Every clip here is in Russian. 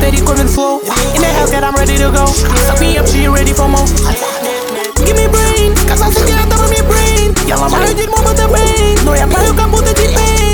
Eddie coming flow. In the Hellcat, I'm ready to go. Suck me up, she ready for more. Give me brain, казался где-то в мне brain. Я ломаю дерьмо будто Бэйн, но я пою как будто T-Pain.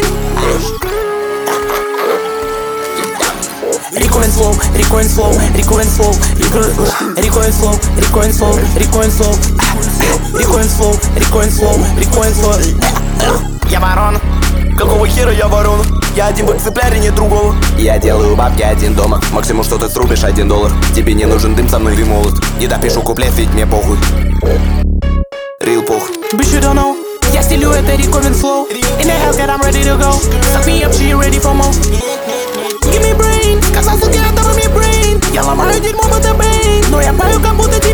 Rico and flow, Rico and flow, Rico and flow, Rico and flow, Rico and flow, Rico and flow, Rico and flow, Rico and flow, Rico and flow. Я ворона. Какого хера я ворона? Я один в экземпляре, нет другого. Я делаю бабки один дома. Максимум, что ты срубишь, $1. Тебе не нужен дым, со мной ты молод. Не допишу куплет, ведь мне похуй. Real пох. Bitch, you don't know. Я стелю это Rico and flow. In the Hellcat, I'm ready to go. Suck me up, she ready for more. Give me brain, казался где-то в мне brain. Я ломаю дерьмо будто Бэйн, но я пою как будто